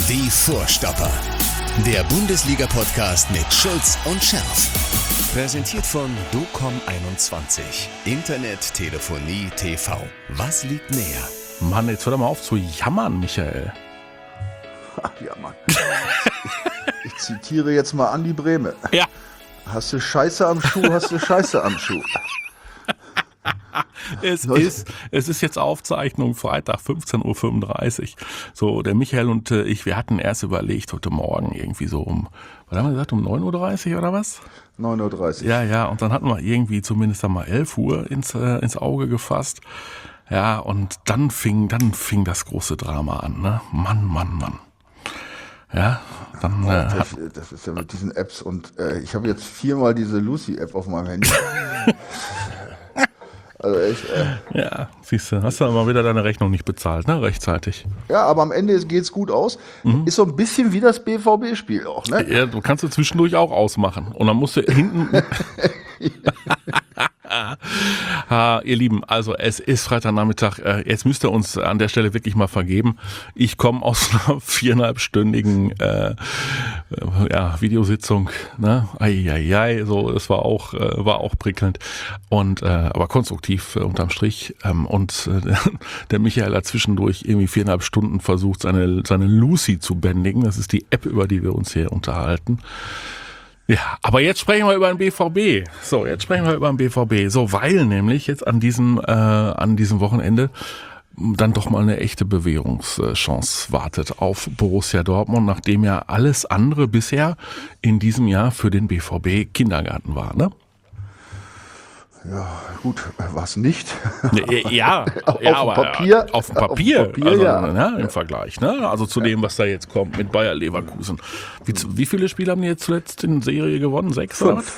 Die Vorstopper. Der Bundesliga-Podcast mit Schulz und Scherf. Präsentiert von DOCOM21. Internet, Telefonie, TV. Was liegt näher? Mann, jetzt hör doch mal auf zu jammern, Michael. Ach ja, Mann. Ich zitiere jetzt mal Andi Brehme. Ja. Hast du Scheiße am Schuh, hast du Scheiße am Schuh. Es ist jetzt Aufzeichnung, Freitag, 15.35 Uhr. So, der Michael und ich, wir hatten erst überlegt, heute Morgen irgendwie so was haben wir gesagt, um 9.30 Uhr oder was? 9.30 Uhr. Ja, und dann hatten wir irgendwie zumindest einmal 11 Uhr ins Auge gefasst. Ja, und dann fing das große Drama an, ne? Mann. Ja, dann das ist ja mit diesen Apps und ich habe jetzt 4-mal diese Lucy-App auf meinem Handy. Also echt, ja, siehst du, hast du mal wieder deine Rechnung nicht bezahlt, ne, rechtzeitig. Ja, aber am Ende geht's gut aus. Ist so ein bisschen wie das BVB-Spiel auch, ne? Ja, du kannst du zwischendurch auch ausmachen und dann musst du hinten... Ihr Lieben, also es ist Freitagnachmittag, jetzt müsst ihr uns an der Stelle wirklich mal vergeben. Ich komme aus einer 4,5-stündigen Videositzung, ne? So, es war auch prickelnd und aber konstruktiv unterm Strich. Und der Michael hat zwischendurch irgendwie 4,5 Stunden versucht, seine Lucy zu bändigen. Das ist die App, über die wir uns hier unterhalten. Ja, aber jetzt sprechen wir über den BVB. So, weil nämlich jetzt an diesem Wochenende dann doch mal eine echte Bewährungschance wartet auf Borussia Dortmund, nachdem ja alles andere bisher in diesem Jahr für den BVB Kindergarten war, ne? Ja, gut, was nicht? Ja, auf dem Papier. Auf dem Papier, also, ja. Im Vergleich, ne? Also zu dem, was da jetzt kommt mit Bayer Leverkusen. Wie viele Spiele haben die jetzt zuletzt in Serie gewonnen? 6?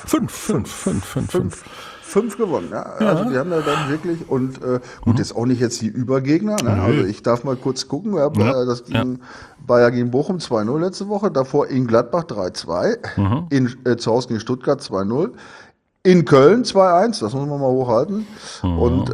5. 5 gewonnen, ja. Also die haben da dann wirklich und gut, jetzt auch nicht jetzt die Übergegner, ne? Also ich darf mal kurz gucken, das ging Bayer gegen Bochum 2-0 letzte Woche, davor in Gladbach 3-2, zu Hause gegen Stuttgart 2-0. In Köln 2-1, das muss man mal hochhalten. Und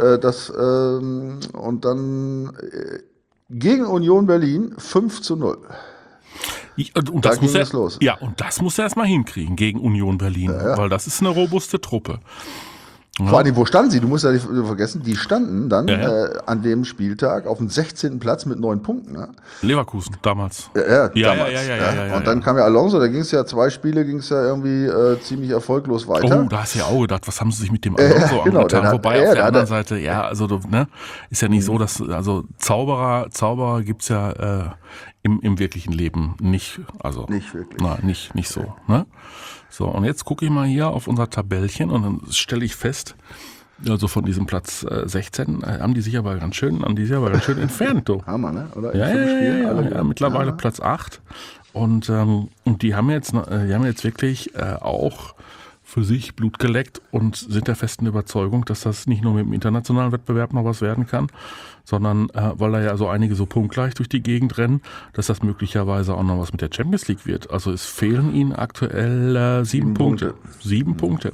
dann gegen Union Berlin 5-0. Und da ging es los. Ja, und das muss er erstmal hinkriegen gegen Union Berlin, weil das ist eine robuste Truppe. Vor allem, wo standen sie? Du musst ja nicht vergessen, die standen dann an dem Spieltag auf dem 16. Platz mit 9 Punkten. Ne? Leverkusen damals. Damals. Ja. Und dann kam ja Alonso, da ging es ja 2 Spiele, irgendwie ziemlich erfolglos weiter. Oh, da hast du ja auch gedacht, was haben sie sich mit dem Alonso angetan? Wobei auf der anderen Seite, ist ja nicht so, dass, also Zauberer gibt's ja im wirklichen Leben nicht, also nicht wirklich. Nein, nicht so, ne? So, und jetzt gucke ich mal hier auf unser Tabellchen und dann stelle ich fest, also von diesem Platz 16 haben die sich aber ganz schön entfernt. Du. Hammer, ne? Oder? Ja, mittlerweile Platz 8 und die haben jetzt wirklich auch für sich Blut geleckt und sind der festen Überzeugung, dass das nicht nur mit dem internationalen Wettbewerb noch was werden kann, sondern weil da ja so einige so punktgleich durch die Gegend rennen, dass das möglicherweise auch noch was mit der Champions League wird. Also es fehlen ihnen aktuell 7 Punkte. 7 Punkte.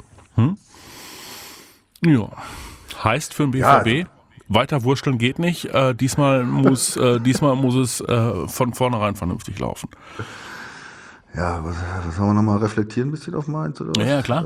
Ja, heißt für den BVB, weiter wursteln geht nicht. Diesmal muss es von vornherein vernünftig laufen. Ja, was wollen wir nochmal reflektieren ein bisschen auf Mainz? Oder was? Ja, klar.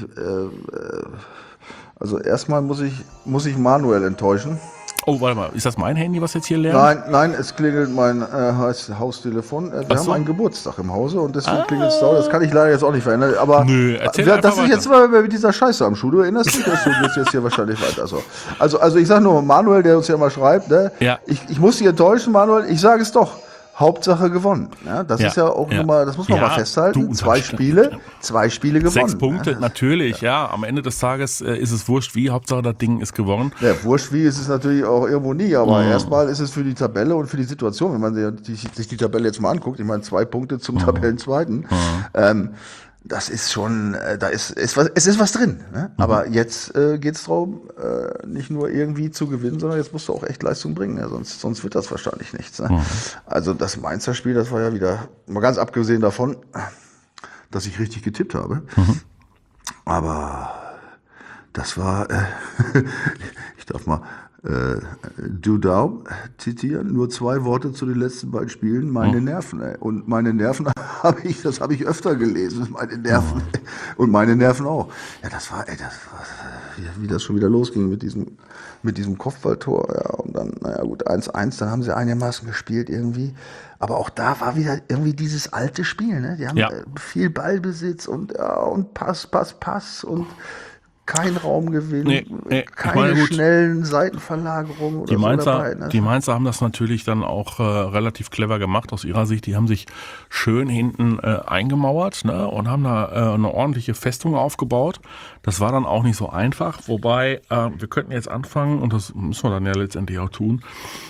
Also erstmal muss ich Manuel enttäuschen. Oh, warte mal, ist das mein Handy, was jetzt hier lernt? Nein, es klingelt mein Haustelefon. Wir haben einen Geburtstag im Hause und deswegen klingelt es da. Das kann ich leider jetzt auch nicht verändern. Aber erzähl das ist weiter. jetzt mal mit dieser Scheiße am Schuh. Du erinnerst dich, dass du bist jetzt hier wahrscheinlich weiter. Also ich sag nur, Manuel, der uns ja immer schreibt, ne? Ja. Ich muss dich enttäuschen, Manuel, ich sage es doch. Hauptsache gewonnen. Ja, das ist ja auch nochmal, das muss man mal festhalten. 2 Spiele gewonnen. 6 Punkte, natürlich, ja. Am Ende des Tages ist es wurscht wie, Hauptsache das Ding ist gewonnen. Ja, wurscht wie ist es natürlich auch irgendwo nie, aber erstmal ist es für die Tabelle und für die Situation, wenn man sich die Tabelle jetzt mal anguckt, ich meine 2 Punkte zum Tabellenzweiten, das ist schon, es ist was drin. Ne? Aber jetzt geht's darum, nicht nur irgendwie zu gewinnen, sondern jetzt musst du auch echt Leistung bringen. Ne? Sonst wird das wahrscheinlich nichts. Ne? Also das Mainzer Spiel, das war ja wieder, mal ganz abgesehen davon, dass ich richtig getippt habe. Aber das war, ich darf mal Dudau zitieren, nur 2 Worte zu den letzten beiden Spielen, meine Nerven. Ey. Und meine Nerven das habe ich öfter gelesen, meine Nerven. Und meine Nerven auch. Ja, das war, wie das schon wieder losging mit diesem Kopfballtor. Ja, und dann, naja gut, 1-1, dann haben sie einigermaßen gespielt irgendwie. Aber auch da war wieder irgendwie dieses alte Spiel, ne? Die haben viel Ballbesitz und Pass und kein Raumgewinn, keine schnellen Seitenverlagerungen oder so dabei. Ne? Die Mainzer haben das natürlich dann auch relativ clever gemacht aus ihrer Sicht. Die haben sich schön hinten eingemauert, ne, und haben da eine ordentliche Festung aufgebaut. Das war dann auch nicht so einfach. Wobei, wir könnten jetzt anfangen, und das müssen wir dann ja letztendlich auch tun,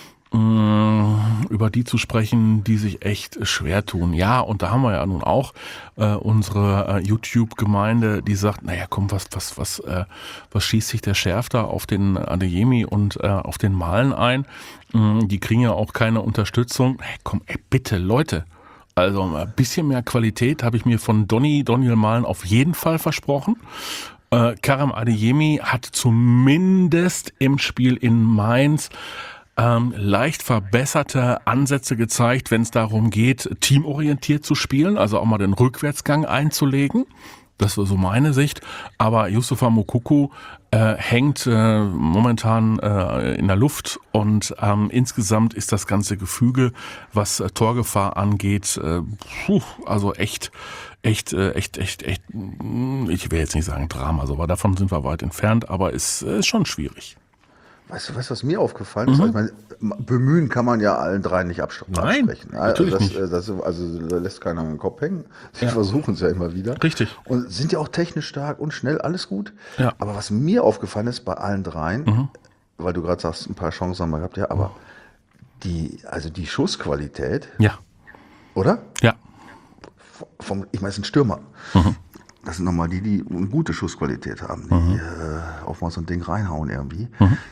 über die zu sprechen, die sich echt schwer tun. Ja, und da haben wir ja nun auch unsere YouTube-Gemeinde, die sagt, naja, komm, was schießt sich der Schärf da auf den Adeyemi und auf den Malen ein? Die kriegen ja auch keine Unterstützung. Hey, komm, bitte, Leute. Also ein bisschen mehr Qualität habe ich mir von Doniel Malen auf jeden Fall versprochen. Karim Adeyemi hat zumindest im Spiel in Mainz leicht verbesserte Ansätze gezeigt, wenn es darum geht, teamorientiert zu spielen, also auch mal den Rückwärtsgang einzulegen. Das war so meine Sicht. Aber Youssoufa Moukoko hängt momentan in der Luft und insgesamt ist das ganze Gefüge, was Torgefahr angeht, also echt, ich will jetzt nicht sagen Drama, so, weil davon sind wir weit entfernt, aber es ist schon schwierig. Weißt du, was mir aufgefallen ist? Ich meine, bemühen kann man ja allen 3 nicht absprechen. Nein, natürlich nicht. Also da lässt keiner den Kopf hängen. Sie versuchen es ja immer wieder. Richtig. Und sind ja auch technisch stark und schnell, alles gut. Ja. Aber was mir aufgefallen ist bei allen 3, weil du gerade sagst, ein paar Chancen haben wir gehabt, ja, aber die Schussqualität, oder? Ja. Ich meine, es sind Stürmer. Das sind nochmal die eine gute Schussqualität haben, die auf mal so ein Ding reinhauen irgendwie.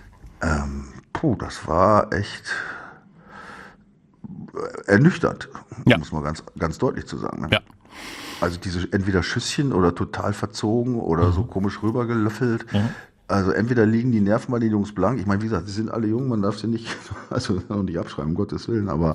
Das war echt ernüchternd, muss man ganz deutlich zu sagen. Ne? Ja. Also diese entweder Schüsschen oder total verzogen oder so komisch rübergelöffelt. Also entweder liegen die Nerven bei den Jungs blank. Ich meine, wie gesagt, die sind alle jung, man darf sie nicht, noch nicht abschreiben, um Gottes Willen, aber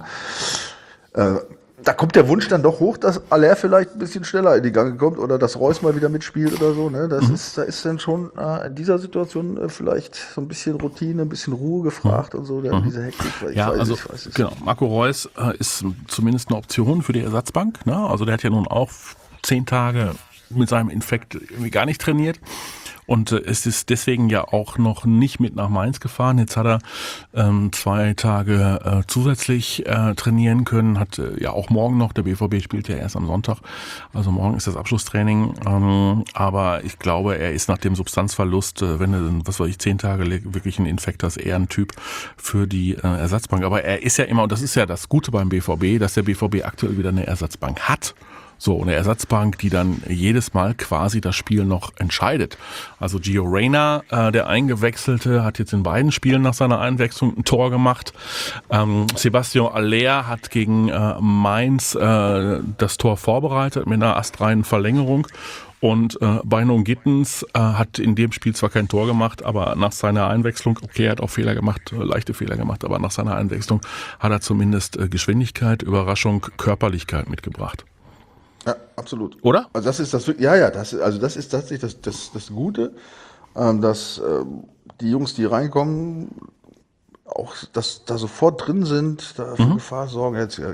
da kommt der Wunsch dann doch hoch, dass Aller vielleicht ein bisschen schneller in die Gange kommt oder dass Reus mal wieder mitspielt oder so. Ne? Da ist dann schon in dieser Situation vielleicht so ein bisschen Routine, ein bisschen Ruhe gefragt und so, diese Hektik. Genau, Marco Reus ist zumindest eine Option für die Ersatzbank. Ne? Also der hat ja nun auch 10 Tage mit seinem Infekt irgendwie gar nicht trainiert. Und es ist deswegen ja auch noch nicht mit nach Mainz gefahren. Jetzt hat er 2 Tage zusätzlich trainieren können, hat ja auch morgen noch, der BVB spielt ja erst am Sonntag, also morgen ist das Abschlusstraining. Aber ich glaube, er ist nach dem Substanzverlust, wenn du, 10 Tage wirklich einen Infekt hast, eher ein Typ für die Ersatzbank. Aber er ist ja immer, und das ist ja das Gute beim BVB, dass der BVB aktuell wieder eine Ersatzbank hat. So, eine Ersatzbank, die dann jedes Mal quasi das Spiel noch entscheidet. Also Gio Reyna, der Eingewechselte, hat jetzt in beiden Spielen nach seiner Einwechslung ein Tor gemacht. Sebastian Aller hat gegen Mainz das Tor vorbereitet mit einer astreinen Verlängerung. Und Beinum Gittens hat in dem Spiel zwar kein Tor gemacht, aber nach seiner Einwechslung, okay, er hat auch Fehler gemacht, leichte Fehler gemacht, aber nach seiner Einwechslung hat er zumindest Geschwindigkeit, Überraschung, Körperlichkeit mitgebracht. Ja, absolut. Oder? Also das ist das ist tatsächlich das Gute, dass die Jungs, die reinkommen, auch dass da sofort drin sind, da für Gefahr sorgen. Jetzt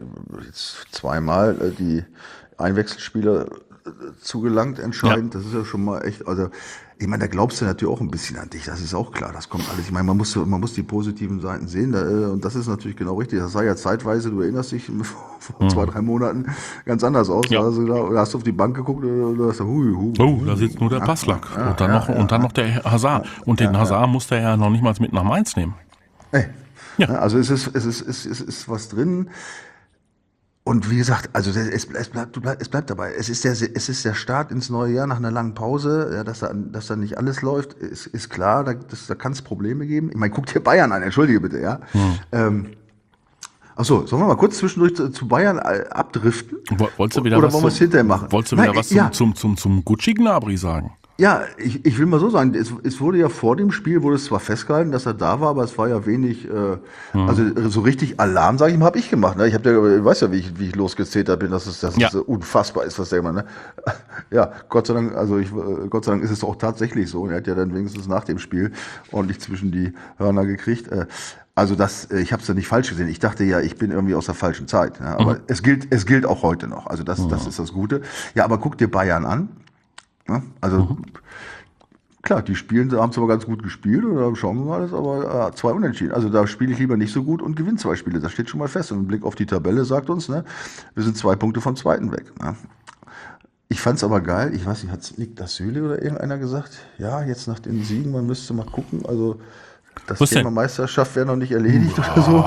2-mal die Einwechselspieler zugelangt entscheidend. Das ist ja schon mal echt, also ich meine, da glaubst du natürlich auch ein bisschen an dich, das ist auch klar, das kommt alles. Ich meine, man muss die positiven Seiten sehen und das ist natürlich genau richtig. Das sah ja zeitweise, du erinnerst dich, vor 2-3 Monaten ganz anders aus. Ja. Also da hast du auf die Bank geguckt und hast da sitzt nur der Passlack und dann noch der Hazard. Und den Hazard musste er ja noch nicht mal mit nach Mainz nehmen. Also es ist was drin. Und wie gesagt, also es bleibt dabei. Es ist der Start ins neue Jahr nach einer langen Pause, ja, dass da nicht alles läuft, ist klar, da kann es Probleme geben. Ich meine, guck dir Bayern an, entschuldige bitte, ja. Achso, sollen wir mal kurz zwischendurch zu Bayern abdriften? Wolltest du wieder Oder wollen wir es hinterher machen? Wolltest du wieder was zum Gucci Gnabry sagen? Ja, ich will mal so sagen, es wurde ja vor dem Spiel, wurde es zwar festgehalten, dass er da war, aber es war ja wenig, also so richtig Alarm, sage ich mal, habe ich gemacht. Ne? Ich weiß ja, wie ich losgezetert bin, dass es unfassbar ist, was der immer, ne? Ja, Gott sei Dank, Gott sei Dank ist es auch tatsächlich so. Und er hat ja dann wenigstens nach dem Spiel ordentlich zwischen die Hörner gekriegt. Also ich habe es ja nicht falsch gesehen. Ich dachte ja, ich bin irgendwie aus der falschen Zeit. Ne? Aber es gilt auch heute noch. Also das ist das Gute. Ja, aber guck dir Bayern an. Also klar, die haben zwar ganz gut gespielt, oder schauen wir mal, aber 2 Unentschieden. Also da spiele ich lieber nicht so gut und gewinne 2 Spiele. Das steht schon mal fest. Und ein Blick auf die Tabelle sagt uns, ne, wir sind 2 Punkte vom Zweiten weg. Ne? Ich fand's aber geil. Ich weiß nicht, hat Niklas Süle oder irgendeiner gesagt? Ja, jetzt nach den Siegen, man müsste mal gucken. Also das Thema Meisterschaft wäre noch nicht erledigt oder so.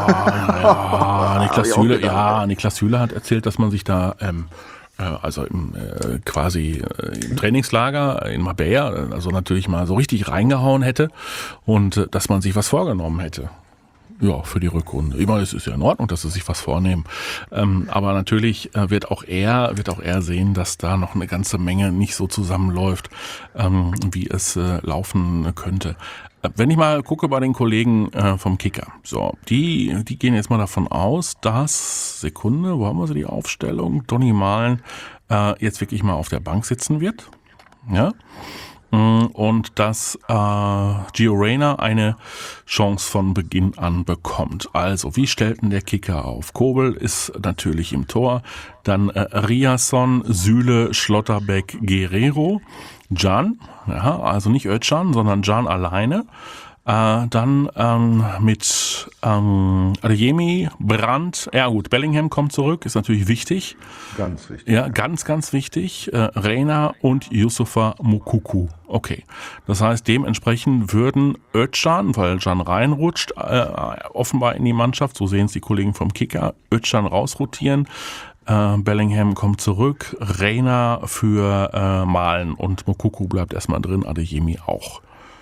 Ja, Niklas Süle hat erzählt, dass man sich da also im Trainingslager in Marbella, also natürlich mal so richtig reingehauen hätte und dass man sich was vorgenommen hätte. Ja, für die Rückrunde. Ich meine, es ist ja in Ordnung, dass sie sich was vornehmen. Aber natürlich wird auch er sehen, dass da noch eine ganze Menge nicht so zusammenläuft, wie es laufen könnte. Wenn ich mal gucke bei den Kollegen vom Kicker, so, die gehen jetzt mal davon aus, dass, Sekunde, wo haben wir so die Aufstellung, Donny Malen jetzt wirklich mal auf der Bank sitzen wird, ja, und dass Gio Reyna eine Chance von Beginn an bekommt. Also, wie stellt denn der Kicker auf? Kobel ist natürlich im Tor, dann Riasson, Süle, Schlotterbeck, Guerrero, Can, ja, also nicht Özcan, sondern Can alleine. Dann mit Adeyemi, Brandt, ja gut, Bellingham kommt zurück, ist natürlich wichtig. Ganz wichtig. Ja, ganz, ganz wichtig. Reyna und Youssoufa Moukoko. Okay, das heißt, dementsprechend würden Özcan, weil Can reinrutscht, offenbar in die Mannschaft, so sehen es die Kollegen vom Kicker, Özcan rausrotieren. Bellingham kommt zurück, Reyna für Malen und Moukoko bleibt erstmal drin, Adeyemi auch.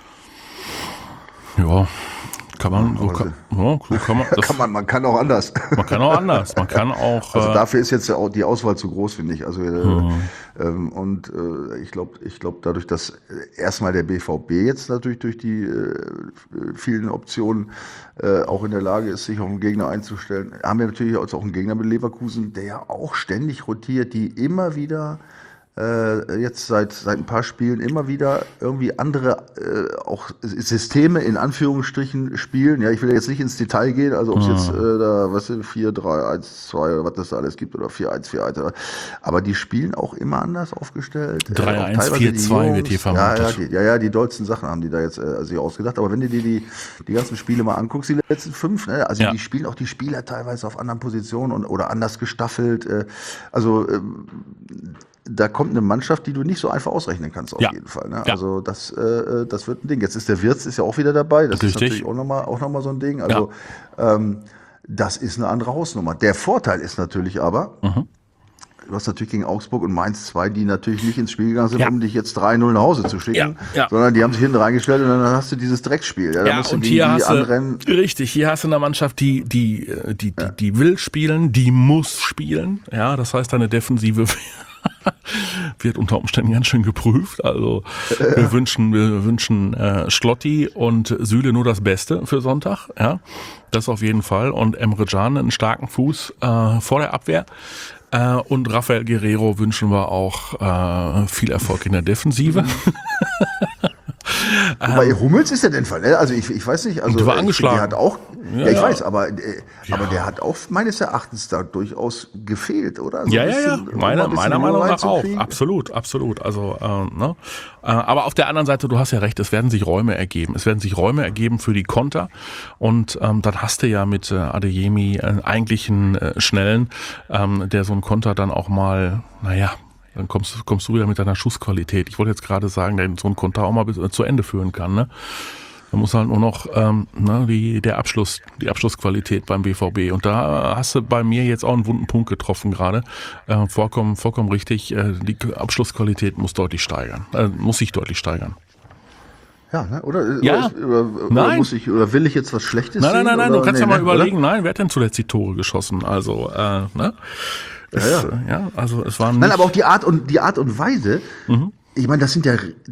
Ja, man kann auch anders. Man kann auch anders. Man kann auch. Also dafür ist jetzt die Auswahl zu groß, finde ich. Also ich glaube, dadurch, dass erstmal der BVB jetzt natürlich durch die vielen Optionen auch in der Lage ist, sich auf einen Gegner einzustellen, haben wir natürlich auch einen Gegner mit Leverkusen, der ja auch ständig rotiert, die immer wieder jetzt seit ein paar Spielen immer wieder irgendwie andere auch Systeme in Anführungsstrichen spielen. Ja, ich will jetzt nicht ins Detail gehen, also ob es jetzt 4-3-1-2 oder was das da alles gibt oder 4-1-4-1. Aber die spielen auch immer anders aufgestellt. 3-1-4-2 wird hier vermutet. Die dollsten Sachen haben die da jetzt sich ausgedacht. Aber wenn du dir die ganzen Spiele mal anguckst, die letzten 5, ne, also die spielen auch die Spieler teilweise auf anderen Positionen oder anders gestaffelt. Da kommt eine Mannschaft, die du nicht so einfach ausrechnen kannst, auf jeden Fall. Ne? Ja. Also das wird ein Ding. Jetzt ist der Wirtz ja auch wieder dabei. Das ist natürlich auch noch mal so ein Ding. Also das ist eine andere Hausnummer. Der Vorteil ist natürlich aber, du hast natürlich gegen Augsburg und Mainz 2, die natürlich nicht ins Spiel gegangen sind, um dich jetzt 3-0 nach Hause zu schicken, sondern die haben sich hinten reingestellt und dann hast du dieses Drecksspiel. Ja, musst und hier hast du, richtig, hier hast du eine Mannschaft, die will spielen, die muss spielen. Ja, das heißt, deine Defensive wird unter Umständen ganz schön geprüft. Also wir wünschen Schlotti und Süle nur das Beste für Sonntag. Ja, das auf jeden Fall. Und Emre Can einen starken Fuß vor der Abwehr. Und Rafael Guerrero wünschen wir auch viel Erfolg in der Defensive. Bei Hummels ist ja den Fall, ne? Also ich weiß nicht, also der war angeschlagen. Der hat auch, ich weiß, aber der hat auch meines Erachtens da durchaus gefehlt, oder? So meiner Meinung nach auch, absolut. Also aber auf der anderen Seite, du hast ja recht, es werden sich Räume ergeben. Für die Konter und dann hast du ja mit Adeyemi eigentlich einen schnellen, der so einen Konter dann auch mal, dann kommst du wieder mit deiner Schussqualität. Ich wollte jetzt gerade sagen, der so ein Konter auch mal bis zu Ende führen kann. Ne? Da muss halt nur noch die Abschlussqualität beim BVB. Und da hast du bei mir jetzt auch einen wunden Punkt getroffen gerade. Vollkommen richtig. Die Abschlussqualität muss sich deutlich steigern. Ja, ne? Oder will ich jetzt was Schlechtes sehen? Nein, du kannst mal überlegen, oder? Wer hat denn zuletzt die Tore geschossen? Also, ne? Also es waren Nein, aber auch die Art und Weise. Ich meine, das sind ja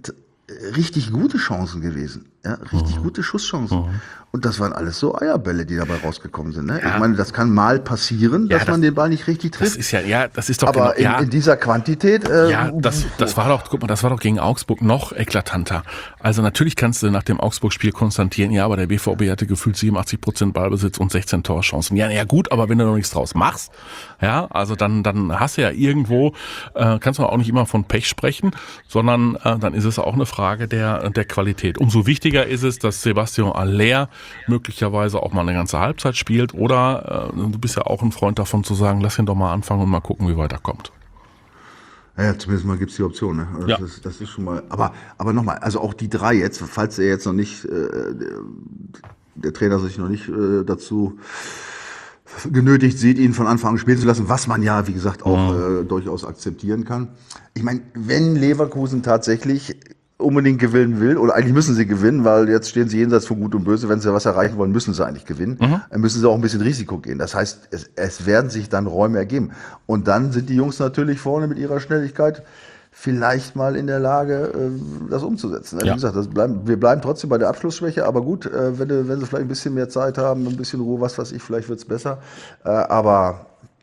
richtig gute Chancen gewesen. Ja, richtig gute Schusschancen. Und das waren alles so Eierbälle, die dabei rausgekommen sind. Ne? Ja. Ich meine, das kann mal passieren, dass man den Ball nicht richtig trifft. Das ist doch aber genau, in dieser Quantität. Das war doch gegen Augsburg noch eklatanter. Also natürlich kannst du nach dem Augsburg-Spiel konstatieren, ja, aber der BVB hatte gefühlt 87% Ballbesitz und 16 Torchancen. Ja, gut, aber wenn du noch nichts draus machst, ja, also dann hast du ja irgendwo, kannst du auch nicht immer von Pech sprechen, sondern dann ist es auch eine Frage der Qualität. Umso wichtiger ist es, dass Sebastian Haller möglicherweise auch mal eine ganze Halbzeit spielt oder du bist ja auch ein Freund davon zu sagen, lass ihn doch mal anfangen und mal gucken, wie weit er kommt. Ja, zumindest mal gibt's die Option. Ne? Das ist schon mal. Aber nochmal, also auch die 3 jetzt, falls er jetzt noch nicht, der Trainer sich noch nicht dazu genötigt sieht, ihn von Anfang an spielen zu lassen, was man ja, wie gesagt, auch durchaus akzeptieren kann. Ich meine, wenn Leverkusen tatsächlich unbedingt gewinnen will, oder eigentlich müssen sie gewinnen, weil jetzt stehen sie jenseits von Gut und Böse, wenn sie was erreichen wollen, müssen sie eigentlich gewinnen. Dann müssen sie auch ein bisschen Risiko gehen. Das heißt, es werden sich dann Räume ergeben. Und dann sind die Jungs natürlich vorne mit ihrer Schnelligkeit vielleicht mal in der Lage, das umzusetzen. Wie gesagt, wir bleiben trotzdem bei der Abschlussschwäche, aber gut, wenn sie vielleicht ein bisschen mehr Zeit haben, ein bisschen Ruhe, was weiß ich, vielleicht wird's besser. Aber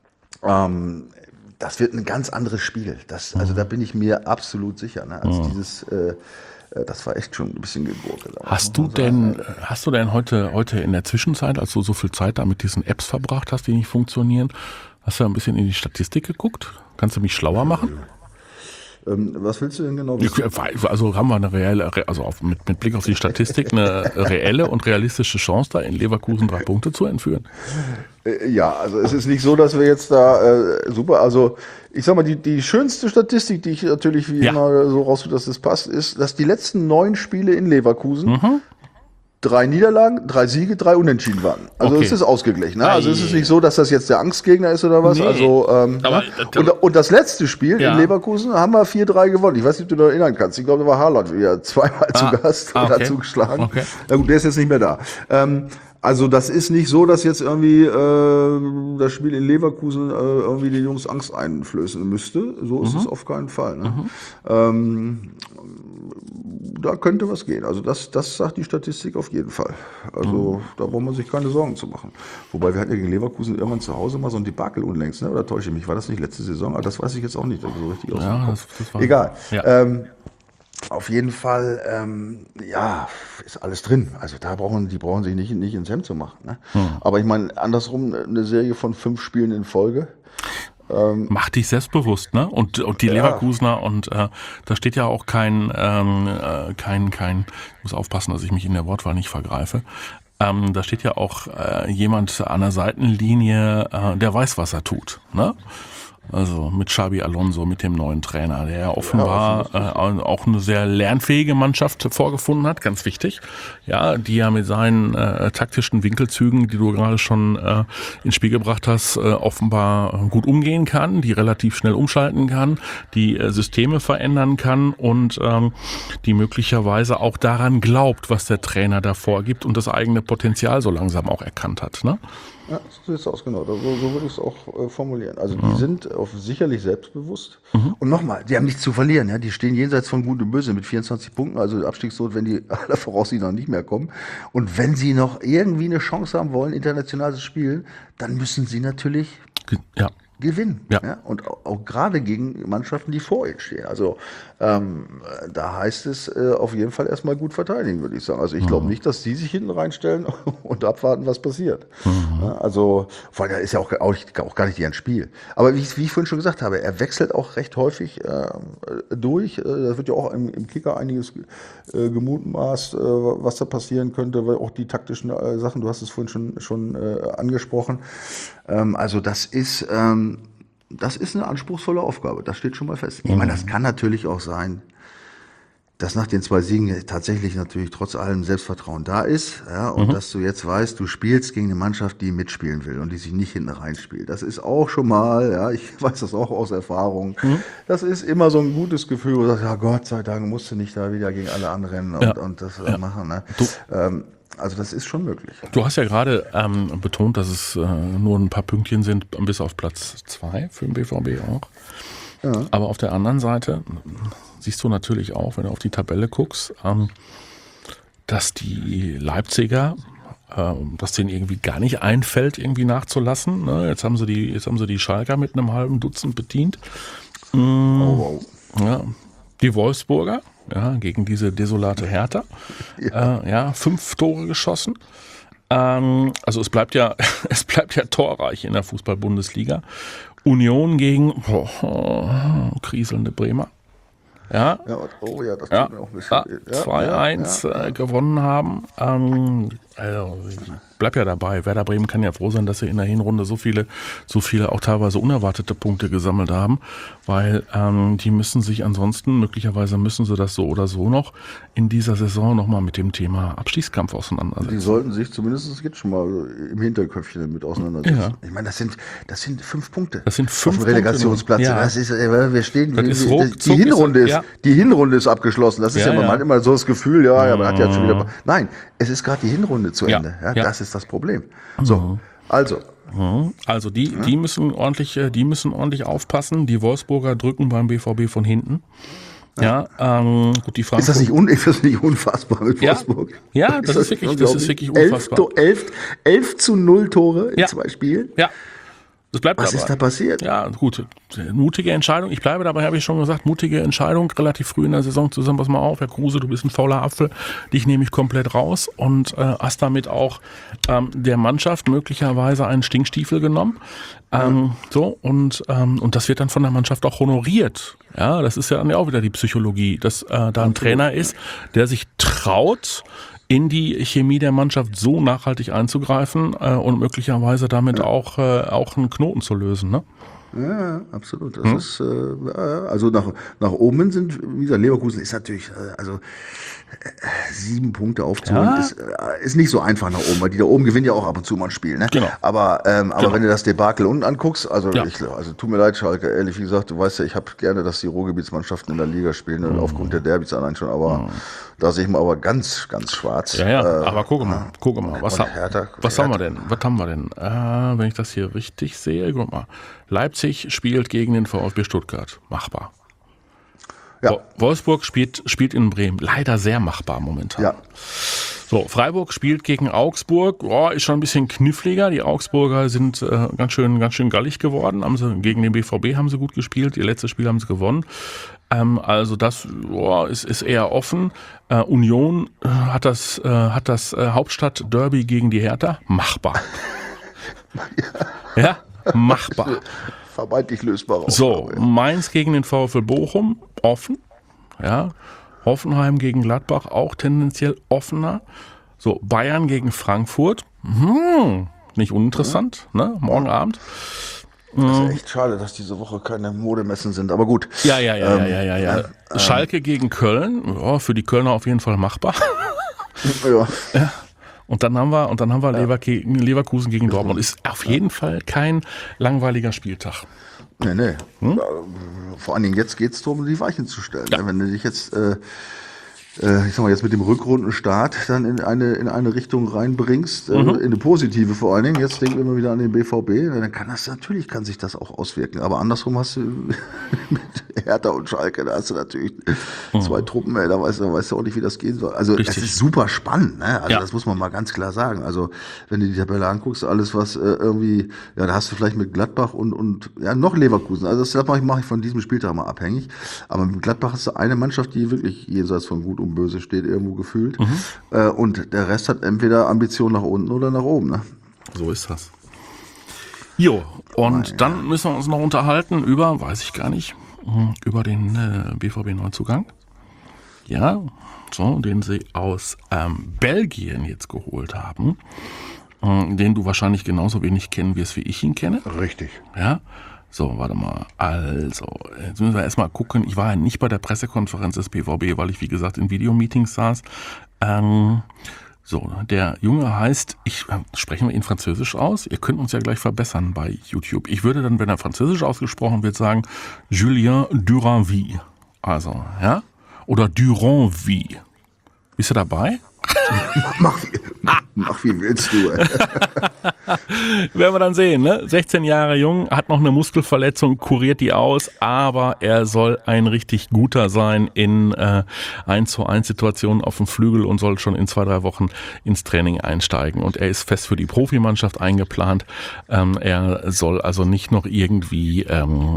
das wird ein ganz anderes Spiel. Also da bin ich mir absolut sicher. Ne? Also das war echt schon ein bisschen gegurkelt. Hast du denn heute in der Zwischenzeit, als du so viel Zeit da mit diesen Apps verbracht hast, die nicht funktionieren, hast du ein bisschen in die Statistik geguckt? Kannst du mich schlauer machen? Was willst du denn genau wissen? Also haben wir eine mit Blick auf die Statistik eine reelle und realistische Chance, da in Leverkusen 3 Punkte zu entführen? Ja, also es ist nicht so, dass wir jetzt da super, also ich sag mal, die schönste Statistik, die ich natürlich wie immer so rausführe, dass das passt, ist, dass die letzten 9 Spiele in Leverkusen 3 Niederlagen, 3 Siege, 3 Unentschieden waren. Also es ist ausgeglichen. Ne? Also es ist nicht so, dass das jetzt der Angstgegner ist oder was. Nee, also und das letzte Spiel in Leverkusen haben wir 4-3 gewonnen. Ich weiß nicht, ob du dich erinnern kannst. Ich glaube, da war Haaland wieder zweimal zu Gast und hat zugeschlagen. Okay. Na gut, der ist jetzt nicht mehr da. Also das ist nicht so, dass jetzt irgendwie das Spiel in Leverkusen irgendwie den Jungs Angst einflößen müsste. So ist es auf keinen Fall. Ne? Da könnte was gehen. Also das sagt die Statistik auf jeden Fall. Also da braucht man sich keine Sorgen zu machen. Wobei wir hatten ja gegen Leverkusen irgendwann zu Hause mal so ein Debakel unlängst, ne? Oder täusche ich mich? War das nicht letzte Saison? Aber das weiß ich jetzt auch nicht so richtig aus dem Kopf. Das war egal. Ja. Auf jeden Fall, ist alles drin. Also die brauchen sich nicht ins Hemd zu machen. Ne? Aber ich meine, andersrum, eine Serie von 5 Spielen in Folge. Macht dich selbstbewusst, ne? Und die Leverkusener, und da steht ja auch kein, ich muss aufpassen, dass ich mich in der Wortwahl nicht vergreife. Da steht ja auch jemand an der Seitenlinie, der weiß, was er tut, ne? Also mit Xabi Alonso, mit dem neuen Trainer, der ja offenbar auch eine sehr lernfähige Mannschaft vorgefunden hat, ganz wichtig. Ja, die ja mit seinen taktischen Winkelzügen, die du gerade schon ins Spiel gebracht hast, offenbar gut umgehen kann, die relativ schnell umschalten kann, die Systeme verändern kann und die möglicherweise auch daran glaubt, was der Trainer da vorgibt und das eigene Potenzial so langsam auch erkannt hat, ne? Ja, so sieht es aus, genau. So würde ich es auch formulieren. Also die sind sicherlich selbstbewusst. Und nochmal, die haben nichts zu verlieren. Ja? Die stehen jenseits von Gut und Böse mit 24 Punkten. Also Abstiegsnot, wenn die aller Voraussicht noch nicht mehr kommen. Und wenn sie noch irgendwie eine Chance haben wollen, international zu spielen, dann müssen sie natürlich gewinnen. Ja. Ja? Und auch gerade gegen Mannschaften, die vor ihnen stehen. Also da heißt es auf jeden Fall erstmal gut verteidigen, würde ich sagen. Also ich glaube nicht, dass die sich hinten reinstellen und abwarten, was passiert. Ja, also vor allem ist ja auch gar nicht deren Spiel. Aber wie ich vorhin schon gesagt habe, er wechselt auch recht häufig durch. Da wird ja auch im Kicker einiges gemutmaßt, was da passieren könnte, weil auch die taktischen Sachen, du hast es vorhin schon angesprochen. Also das ist eine anspruchsvolle Aufgabe, das steht schon mal fest. Ich meine, das kann natürlich auch sein, dass nach den 2 Siegen tatsächlich natürlich trotz allem Selbstvertrauen da ist, ja, und dass du jetzt weißt, du spielst gegen eine Mannschaft, die mitspielen will und die sich nicht hinten reinspielt. Das ist auch schon mal, ja, ich weiß das auch aus Erfahrung, das ist immer so ein gutes Gefühl, wo du sagst, ja, Gott sei Dank musst du nicht da wieder gegen alle anrennen und das machen. Ne? Also das ist schon möglich. Du hast ja gerade betont, dass es nur ein paar Pünktchen sind, bis auf Platz 2 für den BVB auch. Aber auf der anderen Seite siehst du natürlich auch, wenn du auf die Tabelle guckst, dass die Leipziger, dass denen irgendwie gar nicht einfällt, irgendwie nachzulassen. Ne? Jetzt haben sie die Schalker mit einem halben Dutzend bedient. Ja, die Wolfsburger, gegen diese desolate Hertha, 5 Tore geschossen. Also es bleibt ja torreich in der Fußball-Bundesliga. Union gegen kriselnde Bremer. Das tut mir auch ein bisschen 2-1 gewonnen haben. Also ich bleib ja dabei. Werder Bremen kann ja froh sein, dass sie in der Hinrunde so viele auch teilweise unerwartete Punkte gesammelt haben, weil die müssen sich ansonsten, möglicherweise müssen sie das so oder so noch in dieser Saison nochmal mit dem Thema Abstiegskampf auseinandersetzen. Die sollten sich zumindest jetzt schon mal im Hinterköpfchen damit auseinandersetzen. Ja. Ich meine, das sind 5 Punkte. Das sind 5 auf dem Relegationsplatz. Ja. Das ist, wir stehen, die Hinrunde ist abgeschlossen. Das ist man hat immer so das Gefühl, man hat ja schon wieder. Nein, es ist gerade die Hinrunde zu Ende. Das ist das Problem. So, also die müssen ordentlich aufpassen. Die Wolfsburger drücken beim BVB von hinten. Ja, gut, die Frage ist das nicht unfassbar mit Wolfsburg? Ja, das ist wirklich unfassbar. 11-0 Tore in 2 Spielen. Ja. Das bleibt Was ist da passiert? Ja, gut. Mutige Entscheidung. Ich bleibe dabei, habe ich schon gesagt, mutige Entscheidung, relativ früh in der Saison zu sagen, pass mal auf, Herr Kruse, du bist ein fauler Apfel, dich nehme ich komplett raus und hast damit auch der Mannschaft möglicherweise einen Stinkstiefel genommen. Und das wird dann von der Mannschaft auch honoriert. Ja, das ist ja dann auch wieder die Psychologie, dass da ein Trainer ist, der sich traut, in die Chemie der Mannschaft so nachhaltig einzugreifen und möglicherweise damit auch einen Knoten zu lösen, ne? Ja, absolut. Das ist, also nach oben sind, wie gesagt, Leverkusen ist natürlich, 7 Punkte aufzuholen, ist nicht so einfach nach oben, weil die da oben gewinnen ja auch ab und zu mal ein Spiel, ne? Genau. Aber wenn du das Debakel unten anguckst, also tut mir leid, Schalke, ehrlich, wie gesagt, du weißt ja, ich habe gerne, dass die Ruhrgebietsmannschaften in der Liga spielen, aufgrund der Derbys allein schon, aber da sehe ich mal aber ganz, ganz schwarz. Aber guck mal, was haben wir denn? Wenn ich das hier richtig sehe, guck mal. Leipzig spielt gegen den VfB Stuttgart. Machbar. Ja. Wolfsburg spielt in Bremen. Leider sehr machbar momentan. Ja. So, Freiburg spielt gegen Augsburg. Ist schon ein bisschen kniffliger. Die Augsburger sind ganz schön gallig geworden. Gegen den BVB haben sie gut gespielt. Ihr letztes Spiel haben sie gewonnen. Also das ist eher offen. Union hat das Hauptstadt-Derby gegen die Hertha. Machbar. Ja, machbar. Vermeintlich lösbar. So, Mainz gegen den VfL Bochum, offen. Ja, Hoffenheim gegen Gladbach, auch tendenziell offener. So, Bayern gegen Frankfurt, nicht uninteressant, ne? Morgen Abend. Das ist echt schade, dass diese Woche keine Modemessen sind, aber gut. Ja. Schalke gegen Köln, für die Kölner auf jeden Fall machbar. Ja. Und dann haben wir Leverkusen gegen Dortmund. Ist auf jeden Fall kein langweiliger Spieltag. Nee. Vor allen Dingen jetzt geht es darum, die Weichen zu stellen. Ja. Wenn du dich jetzt, jetzt mit dem Rückrundenstart dann in eine Richtung reinbringst, in eine positive vor allen Dingen. Jetzt denken wir immer wieder an den BVB. Dann kann sich das auch auswirken. Aber andersrum hast du mit Hertha und Schalke, da hast du natürlich 2 Truppen, da weißt du auch nicht, wie das gehen soll. Also es ist super spannend, ne? Also das muss man mal ganz klar sagen. Also wenn du die Tabelle anguckst, alles was irgendwie, da hast du vielleicht mit Gladbach und noch Leverkusen. Also das mache ich von diesem Spieltag mal abhängig. Aber mit Gladbach hast du eine Mannschaft, die wirklich jenseits von Gut und Böse steht, irgendwo gefühlt. Und der Rest hat entweder Ambition nach unten oder nach oben, ne? So ist das. Dann müssen wir uns noch unterhalten über, weiß ich gar nicht, über den BVB-Neuzugang. Ja, den sie aus Belgien jetzt geholt haben. Den du wahrscheinlich genauso wenig kennen wirst, wie ich ihn kenne. Richtig. Ja. So, warte mal. Also, jetzt müssen wir erstmal gucken. Ich war ja nicht bei der Pressekonferenz des BVB, weil ich, wie gesagt, in Videomeetings saß. Der Junge heißt, sprechen wir ihn französisch aus? Ihr könnt uns ja gleich verbessern bei YouTube. Ich würde dann, wenn er französisch ausgesprochen wird, sagen Julien Duranville. Also, Ach, wie willst du? Werden wir dann sehen, ne? 16 Jahre jung, hat noch eine Muskelverletzung, kuriert die aus, aber er soll ein richtig guter sein in 1-zu-1 Situationen auf dem Flügel und soll schon in 2-3 Wochen ins Training einsteigen. Und er ist fest für die Profimannschaft eingeplant. Er soll also nicht noch irgendwie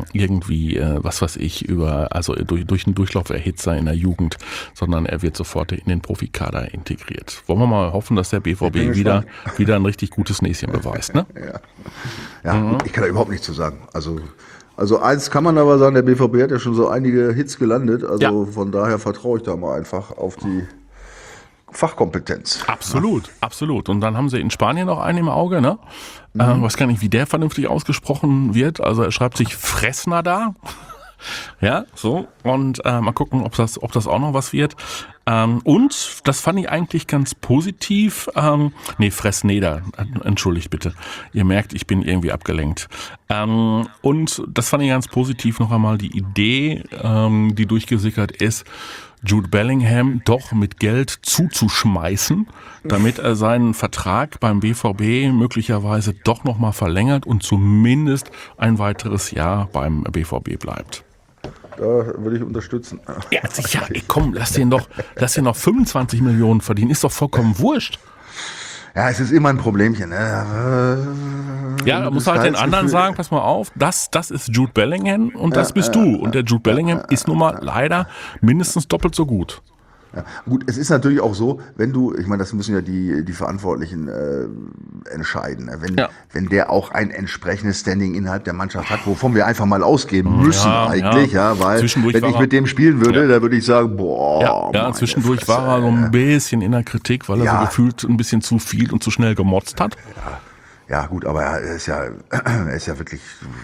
was weiß ich, durch einen Durchlauferhitzer in der Jugend, sondern er wird sofort in den Profikader integriert. Wollen wir mal hoffen, dass der BVB wieder ein richtig gutes Näschen beweist, ne? Ja, ich kann da überhaupt nichts zu sagen. Also eins kann man aber sagen, der BVB hat ja schon so einige Hits gelandet, von daher vertraue ich da mal einfach auf die Fachkompetenz. Absolut. Und dann haben sie in Spanien noch einen im Auge, ne? Weiß gar nicht, wie der vernünftig ausgesprochen wird. Also er schreibt sich Fresneda da. Ja, so. Und mal gucken, ob das auch noch was wird. Und das fand ich eigentlich ganz positiv. Fresneda, entschuldigt bitte. Ihr merkt, ich bin irgendwie abgelenkt. Und das fand ich ganz positiv noch einmal die Idee, die durchgesickert ist, Jude Bellingham doch mit Geld zuzuschmeißen, damit er seinen Vertrag beim BVB möglicherweise doch nochmal verlängert und zumindest ein weiteres Jahr beim BVB bleibt. Da würde ich unterstützen. Ja, sicher. Komm, lass den noch 25 Millionen verdienen. Ist doch vollkommen wurscht. Ja, es ist immer ein Problemchen. Ne? Ja, da muss halt den anderen sagen, pass mal auf, das ist Jude Bellingham und das bist du. Und der Jude Bellingham ist nun mal leider mindestens doppelt so gut. Ja, gut, es ist natürlich auch so, ich meine, das müssen ja die Verantwortlichen entscheiden. Ne? Wenn der auch ein entsprechendes Standing innerhalb der Mannschaft hat, wovon wir einfach mal ausgehen müssen eigentlich, weil wenn ich mit dem spielen würde, da würde ich sagen, boah. Ja, zwischendurch Fresse, war er so ein bisschen in der Kritik, weil er so gefühlt ein bisschen zu viel und zu schnell gemotzt hat. Ja, gut, aber er ist ja wirklich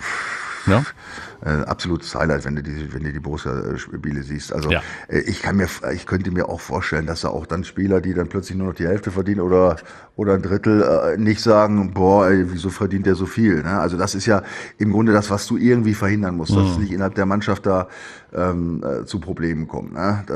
absolutes Highlight, wenn du die Borussia-Spiele siehst. Also ich könnte mir auch vorstellen, dass da auch dann Spieler, die dann plötzlich nur noch die Hälfte verdienen oder ein Drittel, nicht sagen, boah, ey, wieso verdient der so viel? Ne? Also das ist ja im Grunde das, was du irgendwie verhindern musst, dass es nicht innerhalb der Mannschaft da zu Problemen kommt. Ne?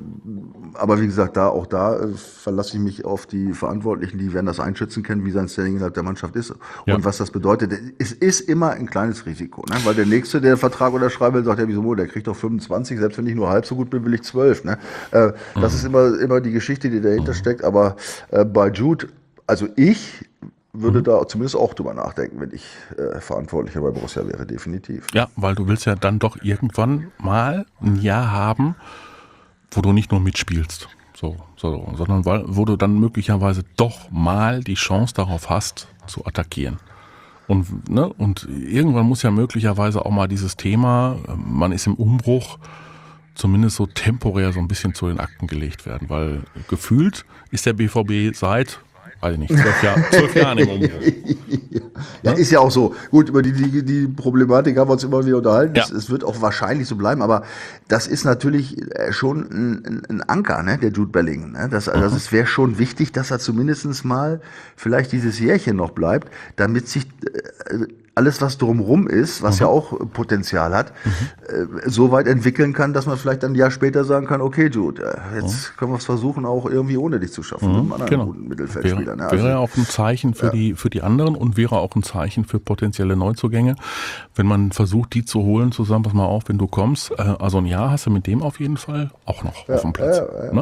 Aber wie gesagt, auch da verlasse ich mich auf die Verantwortlichen, die werden das einschätzen können, wie sein Standing innerhalb der Mannschaft ist und was das bedeutet. Es ist immer ein kleines Risiko, ne? Weil der Nächste, der Vertrag unterschreiben will, sagt, ja, wieso, der kriegt doch 25, selbst wenn ich nur halb so gut bin, will ich 12. Ne? Das ist immer die Geschichte, die dahinter steckt. Aber bei Jude, also ich würde da zumindest auch drüber nachdenken, wenn ich Verantwortlicher bei Borussia wäre, definitiv. Ja, weil du willst ja dann doch irgendwann mal ein Jahr haben, wo du nicht nur mitspielst, sondern wo du dann möglicherweise doch mal die Chance darauf hast, zu attackieren. Und irgendwann muss ja möglicherweise auch mal dieses Thema, man ist im Umbruch, zumindest so temporär so ein bisschen zu den Akten gelegt werden, weil gefühlt ist der BVB seit, weiß ich nicht, 12 Jahren im Umbruch. Ja, ist ja auch so. Gut, über die Problematik haben wir uns immer wieder unterhalten. Ja. Es wird auch wahrscheinlich so bleiben, aber das ist natürlich schon ein Anker, ne, der Jude Bellingham. Ne? Das wäre schon wichtig, dass er zumindest mal vielleicht dieses Jährchen noch bleibt, damit sich alles, was drumrum ist, was ja auch Potenzial hat, so weit entwickeln kann, dass man vielleicht dann ein Jahr später sagen kann, okay, Jude, jetzt können wir es versuchen, auch irgendwie ohne dich zu schaffen, mit einem anderen guten Mittelfeldspieler. Ne? Wäre ja auch ein Zeichen für die anderen und wäre auch ein Zeichen für potenzielle Neuzugänge, wenn man versucht, die zu holen, zusammen, pass mal auf, wenn du kommst, also ein Jahr hast du mit dem auf jeden Fall auch noch auf dem Platz. Ne?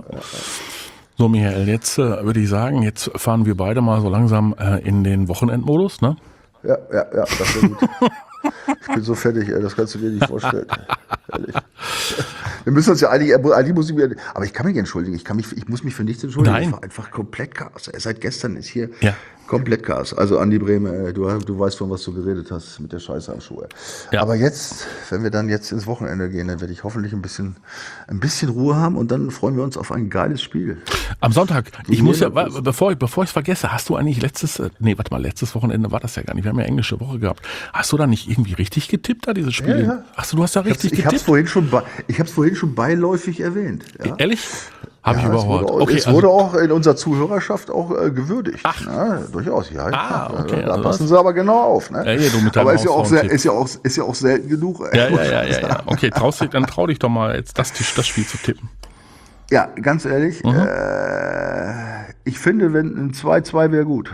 So, Michael, jetzt würde ich sagen, jetzt fahren wir beide mal so langsam in den Wochenendmodus, ne? Ja, das wäre gut. Ich bin so fertig, das kannst du dir nicht vorstellen. Ehrlich. Wir müssen uns ja eigentlich muss ich mir, aber ich kann mich entschuldigen, ich muss mich für nichts entschuldigen. Nein. Ich war einfach komplett Chaos. Seit gestern ist hier komplett Chaos. Also Andi Brehme, du weißt, von was du geredet hast mit der Scheiße am Schuh. Ja. Aber jetzt, wenn wir dann jetzt ins Wochenende gehen, dann werde ich hoffentlich ein bisschen Ruhe haben und dann freuen wir uns auf ein geiles Spiel. Am Sonntag, ich muss ja, bevor ich es vergesse, hast du eigentlich letztes Wochenende war das ja gar nicht, wir haben ja englische Woche gehabt. Hast du da nicht irgendwie richtig getippt, da dieses Spiel? Ja. Ach so, du hast da richtig getippt? Ich habe es vorhin schon beiläufig erwähnt. Ja? Ehrlich? Habe ich überhört. Es wurde auch in unserer Zuhörerschaft auch gewürdigt. Ach. Na, durchaus, ja. Okay, da passen sie aber genau auf. Ne? Ja, du mit deinem aber ist ja auch selten genug. Ja. Okay, dann trau dich doch mal jetzt das Spiel zu tippen. Ja, ganz ehrlich, Ich finde, wenn ein 2-2 wäre gut.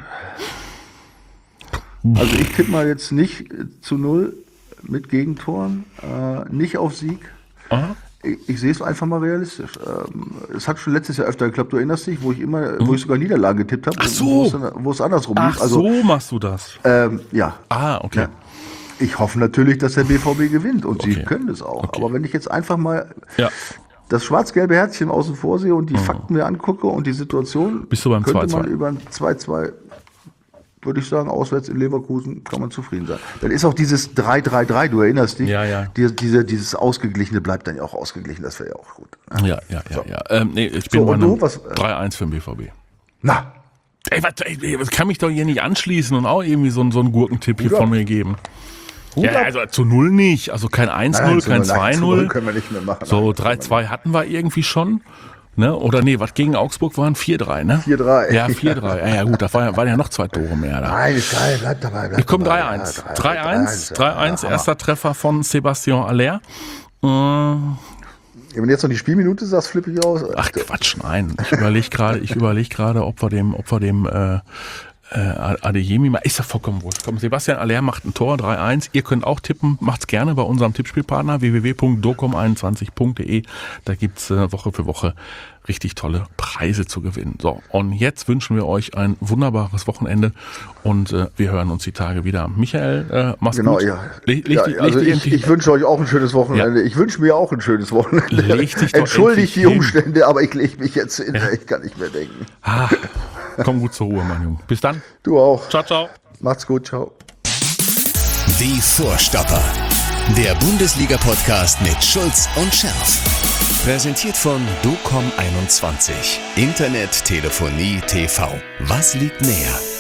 Also ich tippe mal jetzt nicht zu 0 mit Gegentoren, nicht auf Sieg. Aha. Ich sehe es einfach mal realistisch. Es hat schon letztes Jahr öfter geklappt, du erinnerst dich, wo ich sogar Niederlagen getippt habe, wo es andersrum lief. Ach so, machst du das? Ja. Ah, okay. Ja. Ich hoffe natürlich, dass der BVB gewinnt und sie können es auch. Okay. Aber wenn ich jetzt einfach mal das schwarz-gelbe Herzchen außen vor sehe und die Fakten mir angucke und die Situation, bist du beim könnte 2-2? man über ein 2-2, würde ich sagen, auswärts in Leverkusen kann man zufrieden sein. Dann ist auch dieses 3-3-3, du erinnerst dich, dieses Ausgeglichene bleibt dann ja auch ausgeglichen, das wäre ja auch gut. Ja. Nee, ich bin bei einem 3-1 für den BVB. Na, Was kann mich doch hier nicht anschließen und auch irgendwie so einen Gurkentipp hier von mir geben. Ja, also zu 0 nicht, also kein 1-0, kein 2-0. Können wir nicht mehr machen. So 3-2 hatten wir irgendwie schon. Ne? Oder nee, was gegen Augsburg waren? 4-3, ne? 4-3. Ja, 4-3. Ja gut, da waren ja noch 2 Tore mehr. Da. Nein, ist geil, bleib dabei. Ich komme 3-1. 3-1 erster Treffer von Sebastian Aller. Wenn du jetzt noch die Spielminute sagst, flippe ich aus. Ach Quatsch, nein. Ich überlege gerade, ob wir dem Adeyemi mal, ist ja vollkommen wurscht. Komm, Sebastian Aller macht ein Tor, 3-1. Ihr könnt auch tippen, macht's gerne bei unserem Tippspielpartner www.docom21.de. Da gibt's Woche für Woche richtig tolle Preise zu gewinnen. So, und jetzt wünschen wir euch ein wunderbares Wochenende und wir hören uns die Tage wieder. Michael, mach's gut. Genau, ja. Ich wünsche euch auch ein schönes Wochenende. Ja. Ich wünsche mir auch ein schönes Wochenende. Entschuldigt die Umstände, aber ich lege mich jetzt hin. Ich kann nicht mehr denken. Komm gut zur Ruhe, mein Junge. Bis dann. Du auch. Ciao, ciao. Macht's gut, ciao. Die Vorstopper. Der Bundesliga-Podcast mit Schulz und Scherf. Präsentiert von Docom21. Internet, Telefonie, TV. Was liegt näher?